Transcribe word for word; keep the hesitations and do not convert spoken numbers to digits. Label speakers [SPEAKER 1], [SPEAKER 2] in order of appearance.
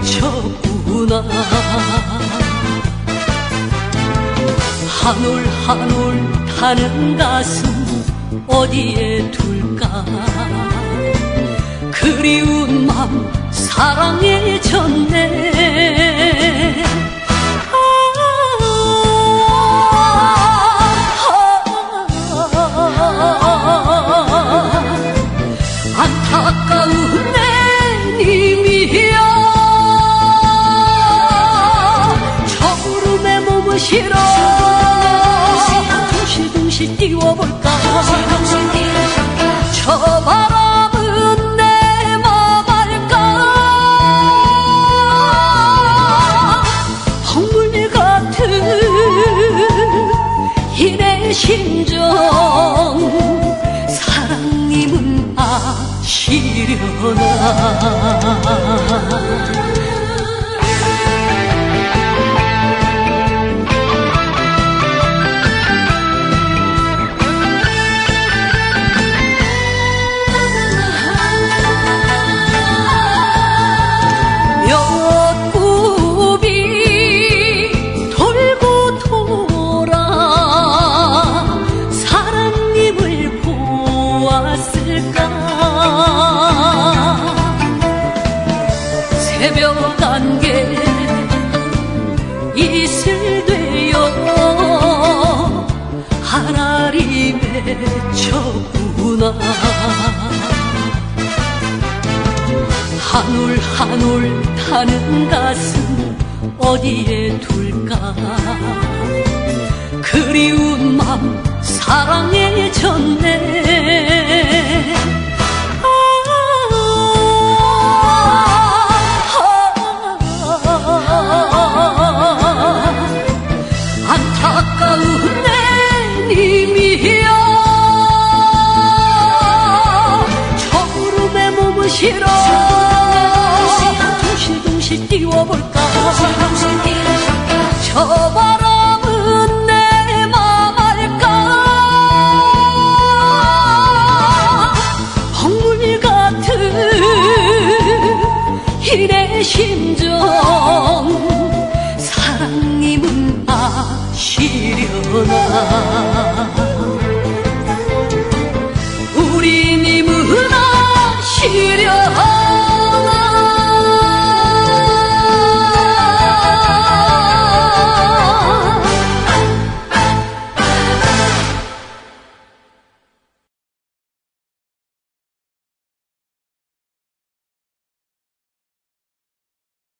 [SPEAKER 1] 맺혔구나. 한올 한올 타는 가슴 어디에 둘까. 그리운 맘 사랑에 졌네. 안타까운 내 님이여, 저구름에 몸을 실어 둥실둥실 띄워볼까. 저 바람은 내 맘 알까. 흙물 같은 이 내 심정 사랑님은 아시려나. 새벽 안개 이슬 되어 하나리 맺혔구나. 한올 한올 타는 가슴 어디에 둘까. 그리운 맘 사랑에 졌네. 안타까운 내 님이여, 저구름에 몸을 실어 둥실둥실 띄워볼까. 저 바람은 내 맘 알까. 흙물 같은 이 내 심정 사랑님은 아시려나.